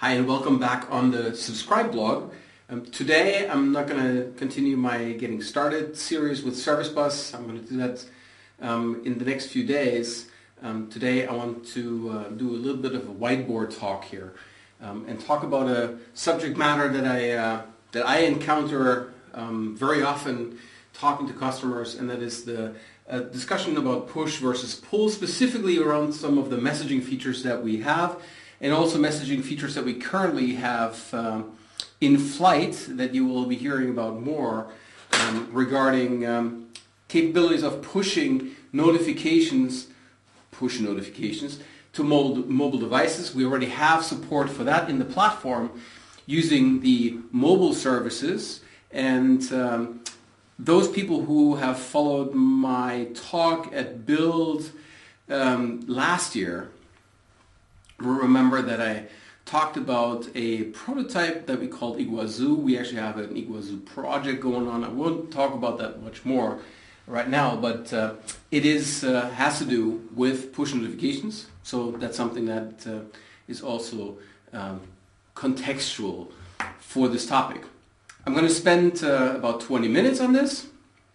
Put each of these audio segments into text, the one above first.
Hi and welcome back on the Subscribe blog. Today I'm not going to continue my Getting Started series with Service Bus. I'm going to do that in the next few days. Today I want to do a little bit of a whiteboard talk here and talk about a subject matter that I encounter very often talking to customers, and that is the discussion about push versus pull, specifically around some of the messaging features that we have, and also messaging features that we currently have in flight that you will be hearing about more regarding capabilities of pushing notifications, push notifications to mobile devices. We already have support for that in the platform using the mobile services, and those people who have followed my talk at Build last year will remember that I talked about a prototype that we called Iguazu. We actually have an Iguazu project going on. I won't talk about that much more right now, but it has to do with push notifications. So that's something that is also contextual for this topic. I'm going to spend about 20 minutes on this,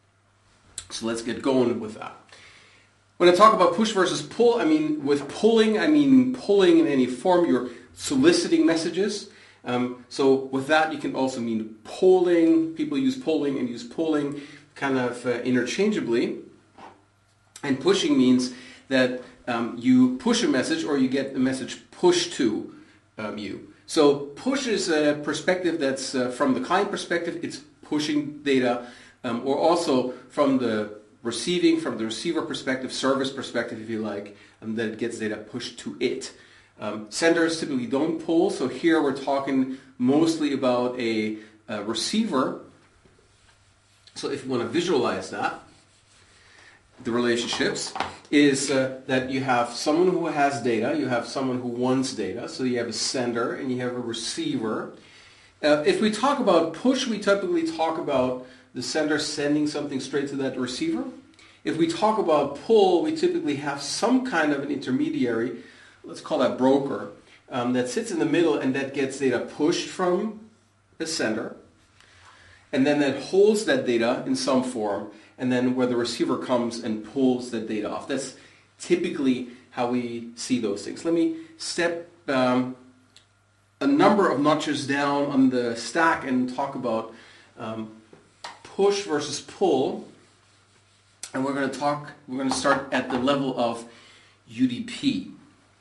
so let's get going with that. When I talk about push versus pull, I mean pulling in any form. You're soliciting messages. So with that, you can also mean polling. People use polling and use pulling kind of interchangeably. And pushing means that you push a message or you get the message pushed to you. So push is a perspective that's from the client perspective. It's pushing data, or also from the receiver perspective, service perspective, if you like, that it gets data pushed to it. Senders typically don't pull, so here we're talking mostly about a receiver. So if you want to visualize that, the relationships is that you have someone who has data, you have someone who wants data, so you have a sender and you have a receiver. If we talk about push, we typically talk about the sender sending something straight to that receiver. If we talk about pull, we typically have some kind of an intermediary, let's call that broker, that sits in the middle and that gets data pushed from the sender, and then that holds that data in some form, and then where the receiver comes and pulls that data off. That's typically how we see those things. Let me step a number of notches down on the stack and talk about push versus pull, and we're going to start at the level of UDP.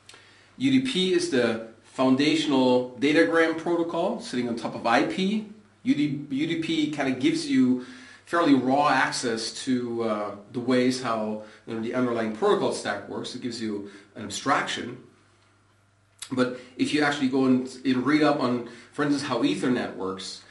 UDP is the foundational datagram protocol sitting on top of IP. UDP kind of gives you fairly raw access to the ways how the underlying protocol stack works. It gives you an abstraction. But if you actually go and read up on, for instance, how Ethernet works,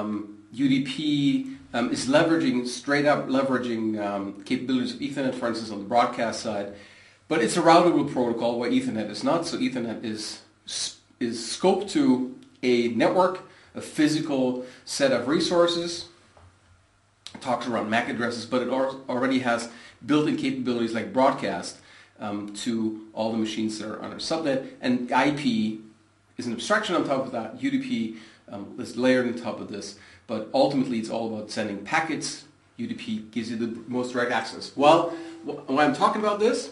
UDP is straight up leveraging capabilities of Ethernet, for instance, on the broadcast side. But it's a routable protocol where Ethernet is not. So Ethernet is scoped to a network, a physical set of resources. It talks around MAC addresses, but it already has built-in capabilities like broadcast to all the machines that are on a subnet. And IP is an abstraction on top of that. UDP is layered on top of this. But ultimately, it's all about sending packets. UDP gives you the most direct access. Well, why I'm talking about this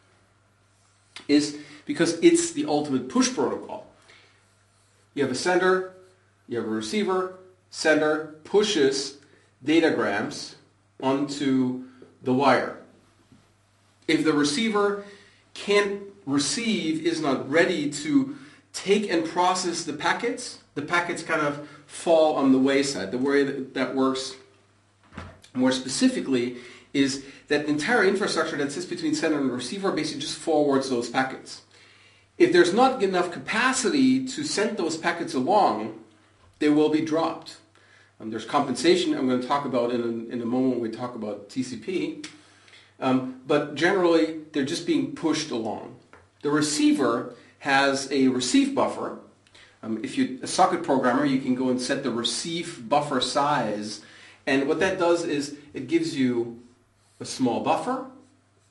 is because it's the ultimate push protocol. You have a sender, you have a receiver, sender pushes datagrams onto the wire. If the receiver can't receive, is not ready to take and process the packets kind of fall on the wayside. The way that works more specifically is that the entire infrastructure that sits between sender and receiver basically just forwards those packets. If there's not enough capacity to send those packets along, they will be dropped. There's compensation I'm going to talk about in a moment when we talk about TCP. But generally, they're just being pushed along. The receiver has a receive buffer. If you're a socket programmer, you can go and set the receive buffer size. And what that does is it gives you a small buffer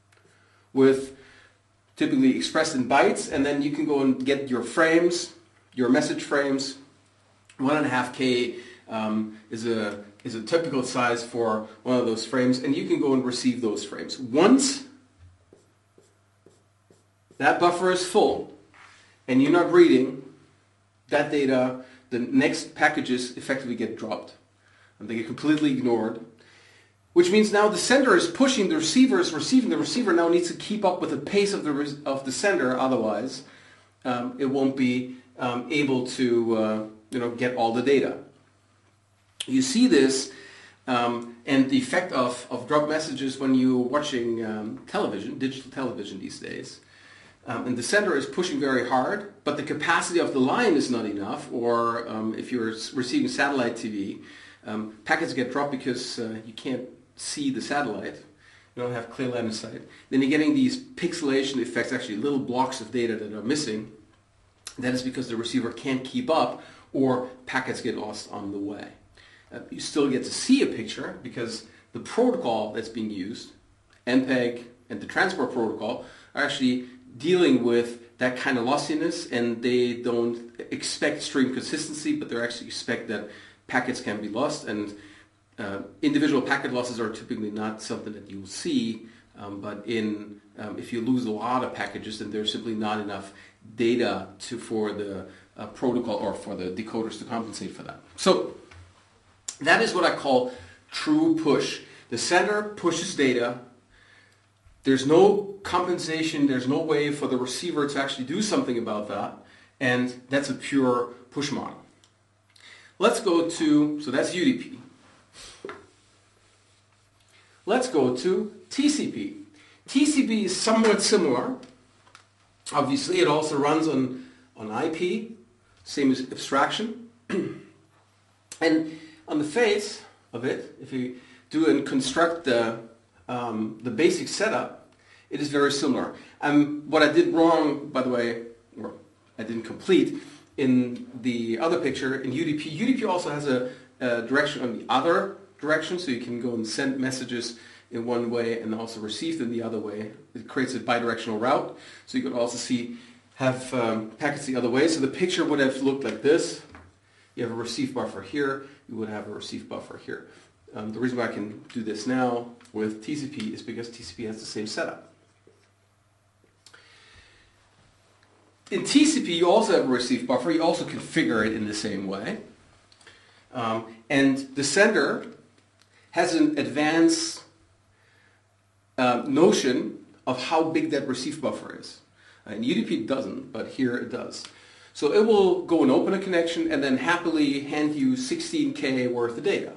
with typically expressed in bytes, and then you can go and get your frames, your message frames. 1.5K is a typical size for one of those frames, and you can go and receive those frames. Once that buffer is full and you're not reading that data, the next packages effectively get dropped and they get completely ignored, which means now the sender is pushing, the receiver is receiving, the receiver now needs to keep up with the pace of the sender, otherwise it won't be able to get all the data. You see this and the effect of drop messages when you're watching television, digital television these days. And the sender is pushing very hard, but the capacity of the line is not enough, or if you're receiving satellite TV, packets get dropped because you can't see the satellite. You don't have clear line of sight. Then you're getting these pixelation effects, actually little blocks of data that are missing. That is because the receiver can't keep up, or packets get lost on the way. You still get to see a picture because the protocol that's being used, MPEG and the transport protocol, are actually dealing with that kind of lossiness, and they don't expect stream consistency, but they actually expect that packets can be lost, and individual packet losses are typically not something that you'll see, but if you lose a lot of packages, then there's simply not enough data for the protocol or for the decoders to compensate for that. So that is what I call true push. The sender pushes data. There's no compensation, there's no way for the receiver to actually do something about that, and that's a pure push model. Let's go to, so that's UDP. Let's go to TCP. TCP is somewhat similar. Obviously, it also runs on IP, same as abstraction. And on the face of it, if you do and construct the basic setup, it is very similar. What I did wrong, by the way, or I didn't complete, in the other picture, in UDP, UDP also has a direction on the other direction, so you can go and send messages in one way and also receive them the other way. It creates a bidirectional route, so you could also have packets the other way. So the picture would have looked like this. You have a receive buffer here, you would have a receive buffer here. The reason why I can do this now with TCP is because TCP has the same setup. In TCP, you also have a receive buffer. You also configure it in the same way. And the sender has an advanced notion of how big that receive buffer is. In UDP it doesn't, but here it does. So it will go and open a connection and then happily hand you 16K worth of data.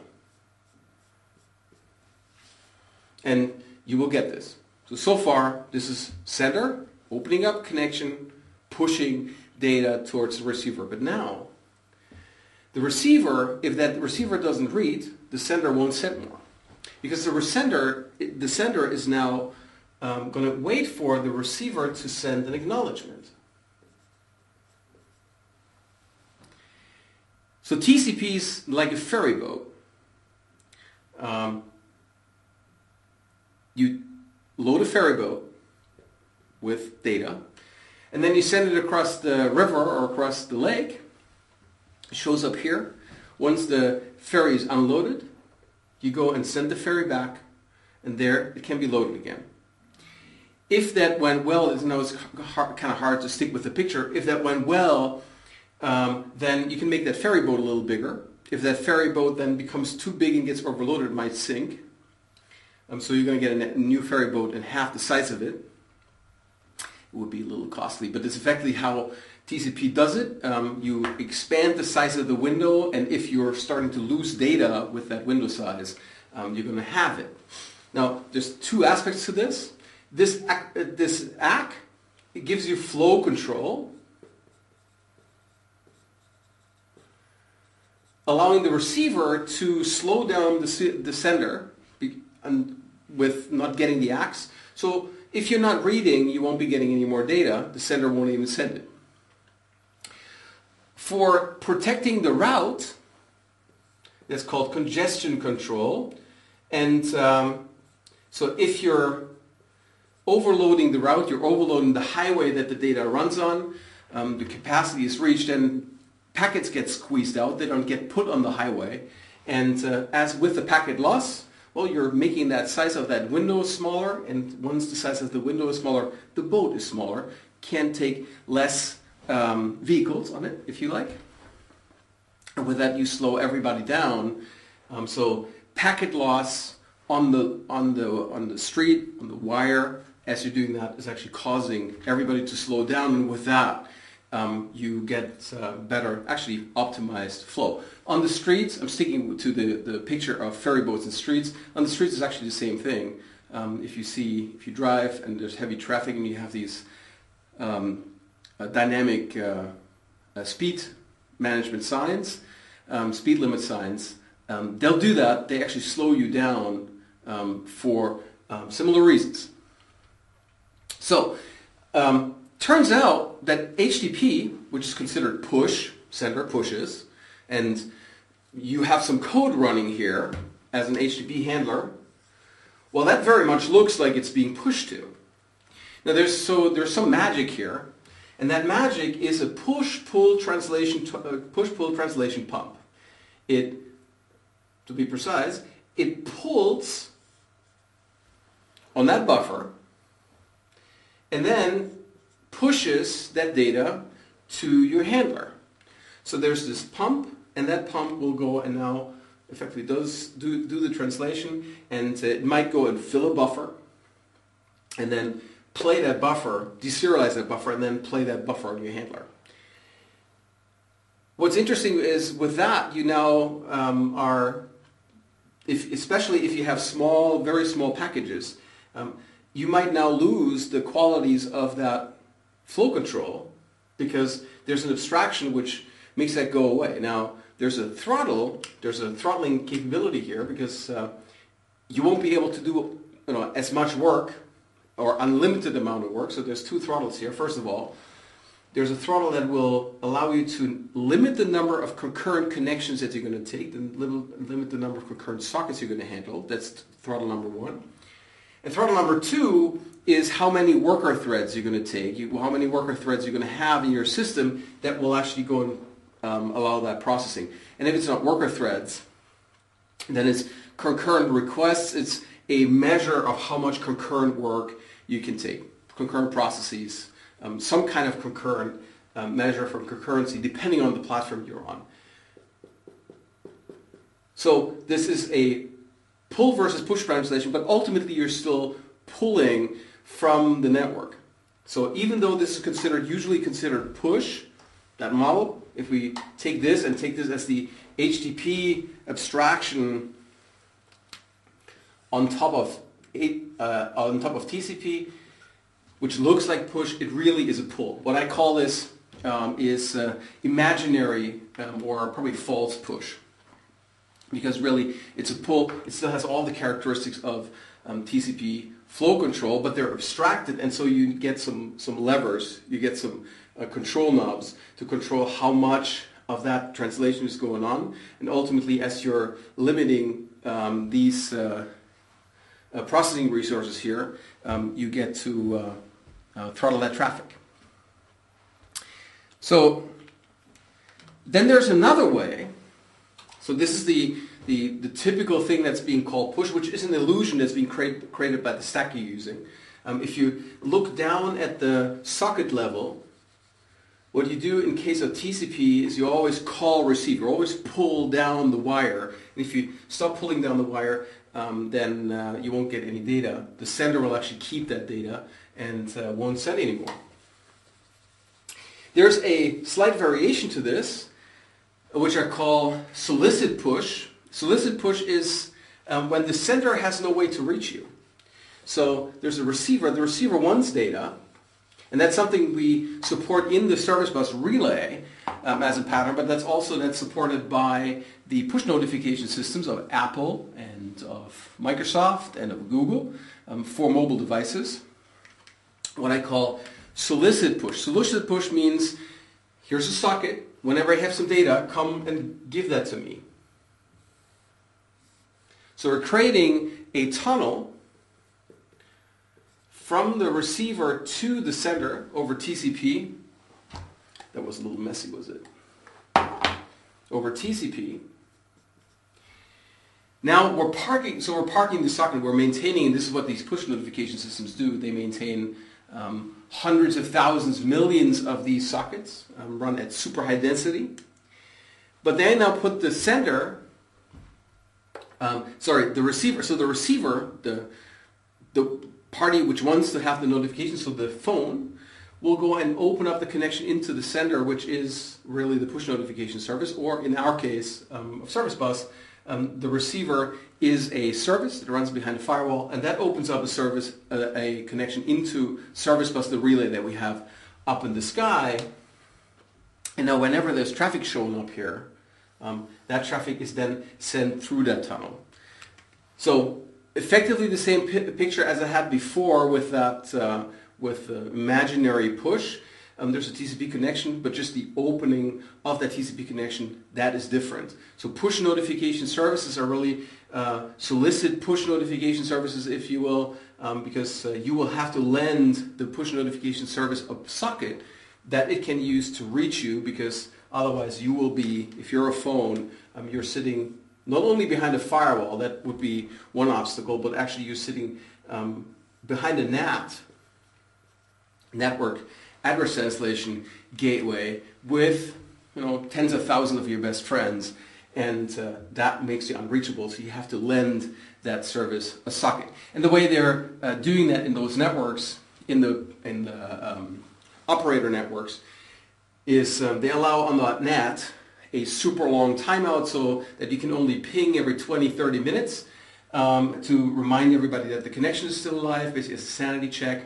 And you will get this. So far, this is sender, opening up connection, pushing data towards the receiver. But now, the receiver, if that receiver doesn't read, the sender won't send more. Because the sender is now going to wait for the receiver to send an acknowledgement. So TCP is like a ferry boat. You load a ferry boat with data, and then you send it across the river or across the lake. It shows up here. Once the ferry is unloaded, you go and send the ferry back, and there it can be loaded again. If that went well, it's kind of hard to stick with the picture. If that went well, then you can make that ferry boat a little bigger. If that ferry boat then becomes too big and gets overloaded, it might sink. So you're going to get a new ferry boat and half the size of it. It would be a little costly, but it's effectively how TCP does it. You expand the size of the window, and if you're starting to lose data with that window size, you're going to have it. Now, there's two aspects to this. This ACK, it gives you flow control, allowing the receiver to slow down the sender with not getting the ACKs. So if you're not reading, you won't be getting any more data. The sender won't even send it. For protecting the route, that's called congestion control. And so if you're overloading the route, you're overloading the highway that the data runs on, the capacity is reached, and packets get squeezed out. They don't get put on the highway. And as with the packet loss, well, you're making that size of that window smaller, and once the size of the window is smaller, the boat is smaller. Can take less vehicles on it, if you like. And with that, you slow everybody down. So packet loss on the street, on the wire, as you're doing that, is actually causing everybody to slow down, and with that, you get better, actually optimized flow. On the streets, I'm sticking to the picture of ferry boats and streets. On the streets, it's actually the same thing. If you drive and there's heavy traffic and you have these dynamic speed management signs, speed limit signs, they'll do that. They actually slow you down for similar reasons. So, turns out that HTTP, which is considered push, sender pushes, and you have some code running here as an HTTP handler, well, that very much looks like it's being pushed to. Now there's some magic here, and that magic is a push-pull translation pump. To be precise, it pulls on that buffer, and then pushes that data to your handler. So there's this pump, and that pump will go and now effectively do the translation, and it might go and fill a buffer, and then play that buffer, deserialize that buffer, and then play that buffer on your handler. What's interesting is with that, you now especially if you have very small packages, you might now lose the qualities of that flow control because there's an abstraction which makes that go away. Now, there's a throttling capability here because you won't be able to do as much work or unlimited amount of work. So there's two throttles here. First of all, there's a throttle that will allow you to limit the number of concurrent connections that you're going to take, and limit the number of concurrent sockets you're going to handle. That's throttle number one. And throttle number two is how many worker threads you're going to take, how many worker threads you're going to have in your system that will actually go and allow that processing. And if it's not worker threads, then it's concurrent requests. It's a measure of how much concurrent work you can take, concurrent processes, some kind of concurrent measure for concurrency depending on the platform you're on. So this is a pull versus push translation, but ultimately you're still pulling from the network. So even though this is usually considered push, that model, if we take this and take this as the HTTP abstraction on top of TCP, which looks like push, it really is a pull. What I call this is imaginary or probably false push. Because really, it's a pull. It still has all the characteristics of TCP flow control, but they're abstracted, and so you get some levers, you get some control knobs to control how much of that translation is going on, and ultimately, as you're limiting these processing resources here, you get to throttle that traffic. So then there's another way. So this is the typical thing that's being called push, which is an illusion that's being created by the stack you're using. If you look down at the socket level, what you do in case of TCP is you always call receive. You always pull down the wire. And if you stop pulling down the wire, then you won't get any data. The sender will actually keep that data and won't send anymore. There's a slight variation to this, which I call solicit push. Solicit push is when the sender has no way to reach you. So there's a receiver. The receiver wants data, and that's something we support in the service bus relay as a pattern, but that's supported by the push notification systems of Apple and of Microsoft and of Google for mobile devices. What I call solicit push. Solicit push means here's a socket. Whenever I have some data, come and give that to me. So we're creating a tunnel from the receiver to the sender over TCP, That was a little messy, was it? Over TCP. Now we're parking the socket, we're maintaining, and this is what these push notification systems do, they maintain hundreds of thousands, millions of these sockets, run at super high density. But they now put the sender, the receiver, so the receiver, the party which wants to have the notification, so the phone, will go and open up the connection into the sender, which is really the push notification service, or in our case of Service Bus, the receiver is a service that runs behind a firewall, and that opens up a service, a connection into Service Bus, the relay that we have up in the sky. And now whenever there's traffic showing up here, that traffic is then sent through that tunnel. So effectively the same picture as I had before with that with imaginary push. There's a TCP connection, but just the opening of that TCP connection, that is different. So push notification services are really solicit push notification services, if you will, because you will have to lend the push notification service a socket that it can use to reach you, because otherwise you will be, if you're a phone, you're sitting not only behind a firewall, that would be one obstacle, but actually you're sitting behind a NAT, network address translation gateway, with tens of thousands of your best friends, and that makes you unreachable. So you have to lend that service a socket. And the way they're doing that in those networks, in the operator networks, is they allow on the NAT a super long timeout, so that you can only ping every 20-30 minutes to remind everybody that the connection is still alive, basically a sanity check.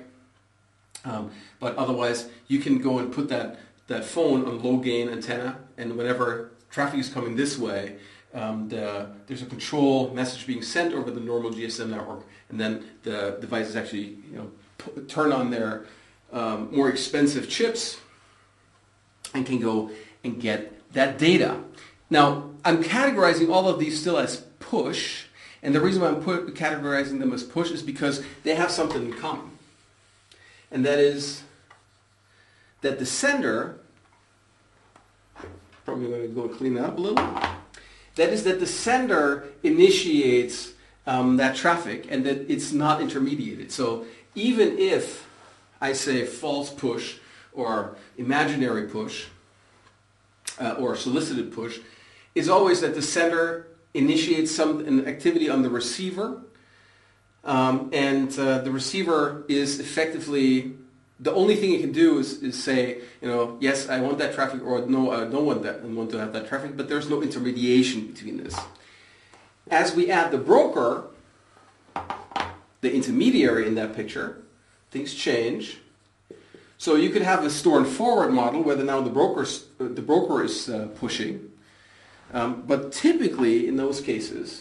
But otherwise, you can go and put that phone on low gain antenna, and whenever traffic is coming this way, there's a control message being sent over the normal GSM network, and then the devices actually turn on their more expensive chips and can go and get that data. Now, I'm categorizing all of these still as push, and the reason why I'm categorizing them as push is because they have something in common. And that is that the sender, probably going to go clean that up a little, that is that the sender initiates that traffic, and that it's not intermediated. So even if I say false push or imaginary push or solicited push, is always that the sender initiates an activity on the receiver, and the receiver is effectively, the only thing it can do is say, yes, I want that traffic, or no, I don't want that, and want to have that traffic, but there's no intermediation between this. As we add the broker, the intermediary in that picture, things change. So you could have a store and forward model where now the broker is pushing, but typically in those cases,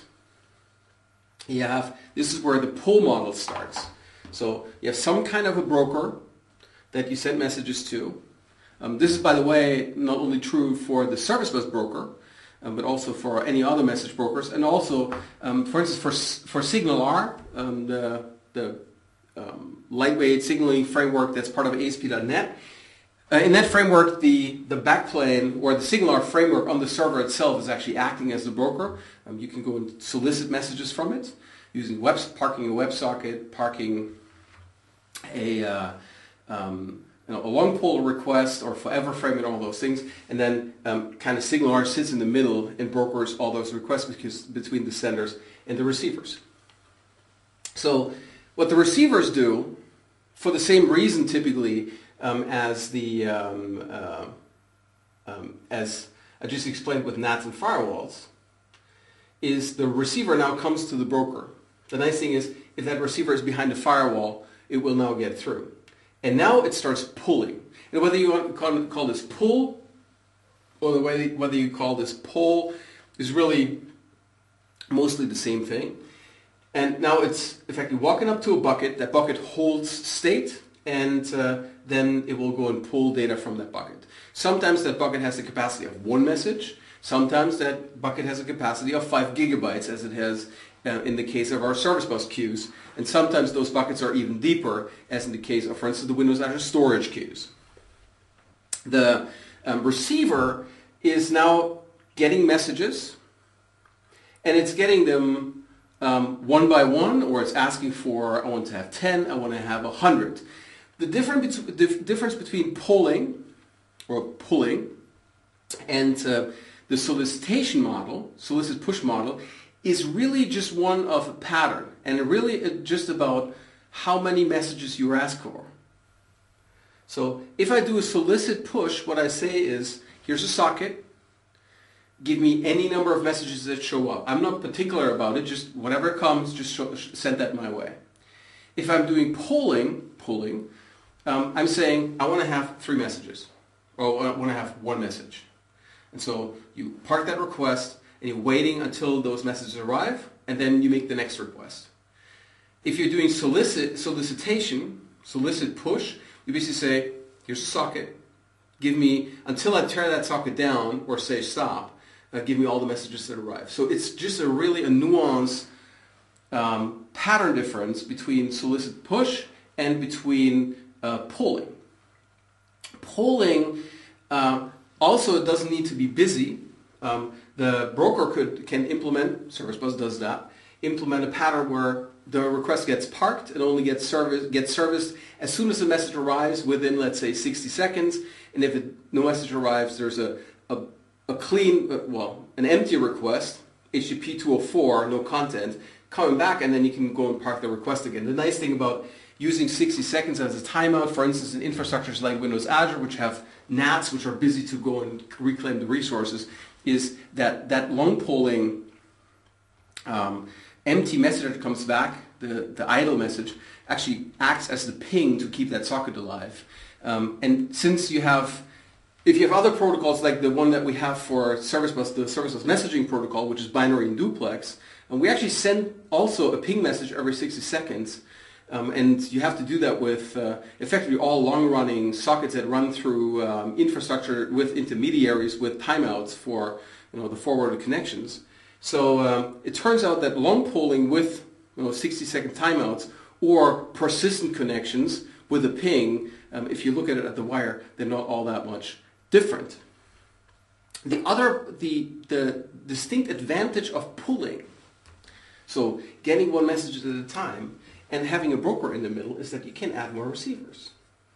this is where the pull model starts. So you have some kind of a broker that you send messages to. This is, by the way, not only true for the Service Bus broker, but also for any other message brokers, and also, for instance, for SignalR, the lightweight signaling framework that's part of ASP.NET. In that framework, the backplane, or the SignalR framework on the server itself, is actually acting as the broker. You can go and solicit messages from it using parking a WebSocket, parking a long pull request, or forever frame, and all those things, and then kind of SignalR sits in the middle and brokers all those requests between the senders and the receivers. So what the receivers do, for the same reason typically as I just explained with NATs and firewalls, is the receiver now comes to the broker. The nice thing is, if that receiver is behind a firewall, it will now get through. And now it starts pulling. And whether you want to call this pull, or whether you call this pull, is really mostly the same thing. And now it's effectively walking up to a bucket. That bucket holds state, and then it will go and pull data from that bucket. Sometimes that bucket has the capacity of one message. Sometimes that bucket has a capacity of 5 gigabytes, as it has in the case of our Service Bus queues. And sometimes those buckets are even deeper, as in the case of, for instance, the Windows Azure storage queues. The Receiver is now getting messages, and it's getting them one by one, or it's asking for, I want to have 10, I want to have 100. The difference between polling or pulling and the solicitation model, solicit push model, is really just one of a pattern, and really just about how many messages you ask for. So if I do a solicit push, what I say is, here's a socket, give me any number of messages that show up. I'm not particular about it, just whatever comes, just send that my way. If I'm doing polling, I'm saying I want to have 3 messages, or I want to have 1 message. And so you park that request, and you're waiting until those messages arrive, and then you make the next request. If you're doing solicitation, solicit push, you basically say, here's a socket, give me, until I tear that socket down, or say stop, give me all the messages that arrive. So it's just a nuanced pattern difference between solicit push and between polling. Polling also doesn't need to be busy. The broker can implement, Service Bus does that, implement a pattern where the request gets parked and only gets serviced as soon as the message arrives within, let's say, 60 seconds. And if no message arrives, there's a clean, an empty request, HTTP 204, no content, coming back, and then you can go and park the request again. The nice thing about using 60 seconds as a timeout, for instance, in infrastructures like Windows Azure, which have NATs, which are busy to go and reclaim the resources, is that long polling empty message that comes back, the idle message, actually acts as the ping to keep that socket alive. And since if you have other protocols like the one that we have for Service Bus, the Service Bus messaging protocol, which is binary and duplex, and we actually send also a ping message every 60 seconds. And you have to do that with effectively all long-running sockets that run through infrastructure with intermediaries with timeouts for the forwarded connections. So it turns out that long polling with 60-second timeouts or persistent connections with a ping, if you look at it at the wire, they're not all that much different. The distinct advantage of pulling, so getting one message at a time, and having a broker in the middle, is that you can add more receivers.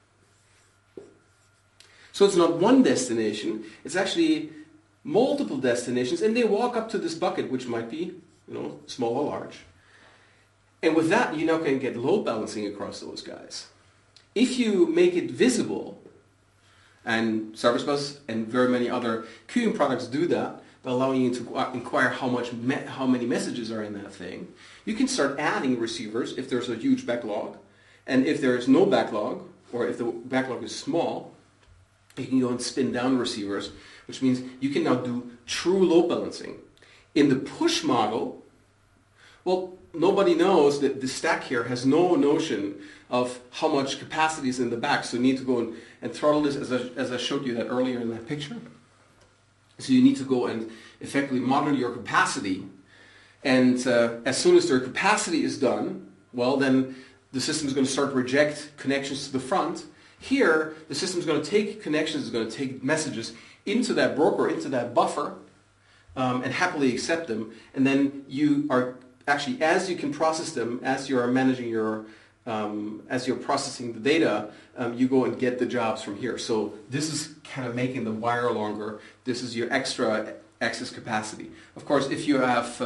So it's not one destination, it's actually multiple destinations, and they walk up to this bucket, which might be small or large. And with that, you now can get load balancing across those guys. If you make it visible, and Service Bus and very many other queuing products do that, by allowing you to inquire how many messages are in that thing, you can start adding receivers if there's a huge backlog. And if there is no backlog, or if the backlog is small, you can go and spin down receivers, which means you can now do true load balancing. In the push model, well, nobody knows that the stack here has no notion of how much capacity is in the back, so you need to go and throttle this as I showed you that earlier in that picture. So you need to go and effectively monitor your capacity, and as soon as their capacity is done, well, then the system is going to start to reject connections to the front. Here, the system is going to take connections, is going to take messages into that broker, into that buffer, and happily accept them. And then you are actually, as you can process them, as you are managing your, as you're processing the data, you go and get the jobs from here. So this is kind of making the wire longer. This is your extra access capacity. Of course, if you have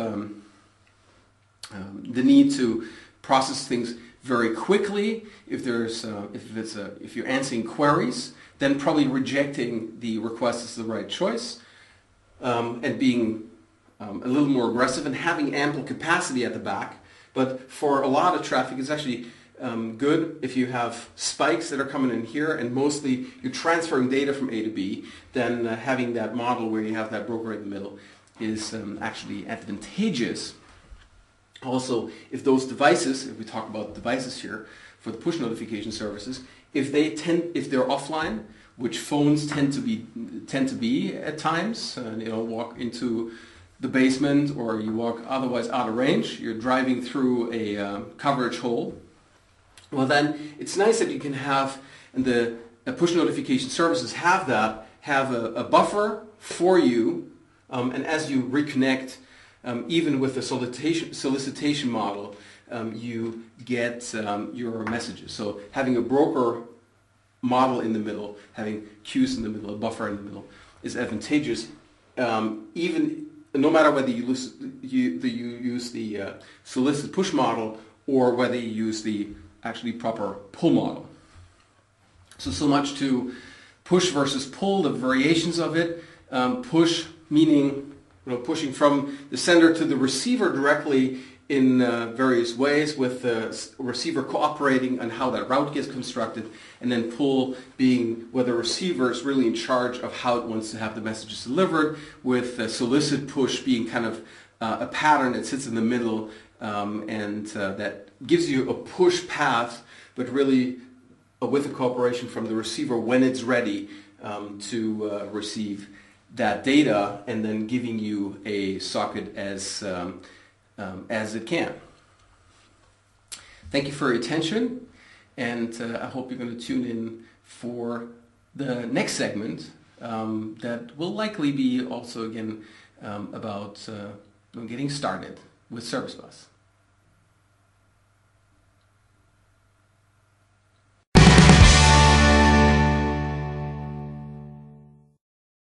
the need to process things very quickly, if you're answering queries, then probably rejecting the request is the right choice, and being a little more aggressive and having ample capacity at the back. But for a lot of traffic, it's actually good if you have spikes that are coming in here, and mostly you're transferring data from A to B. Then having that model where you have that broker in the middle is actually advantageous. Also, if those devices, if we talk about devices here for the push notification services, if they're offline, which phones tend to be at times, walk into the basement or you walk otherwise out of range, you're driving through a coverage hole, well then it's nice that you can have, and the push notification services have that have a buffer for you, and as you reconnect, even with the solicitation model, you get your messages. So having a broker model in the middle, having queues in the middle, a buffer in the middle, is advantageous, even no matter whether you use the solicit push model or whether you use the actually proper pull model. So much to push versus pull, the variations of it. Push meaning pushing from the sender to the receiver directly in various ways, with the receiver cooperating on how that route gets constructed, and then pull being where the receiver is really in charge of how it wants to have the messages delivered, with solicit push being kind of a pattern that sits in the middle, and that gives you a push path, but really with the cooperation from the receiver when it's ready to receive that data, and then giving you a socket as it can. Thank you for your attention, and I hope you're going to tune in for the next segment that will likely be also again about getting started with Service Bus.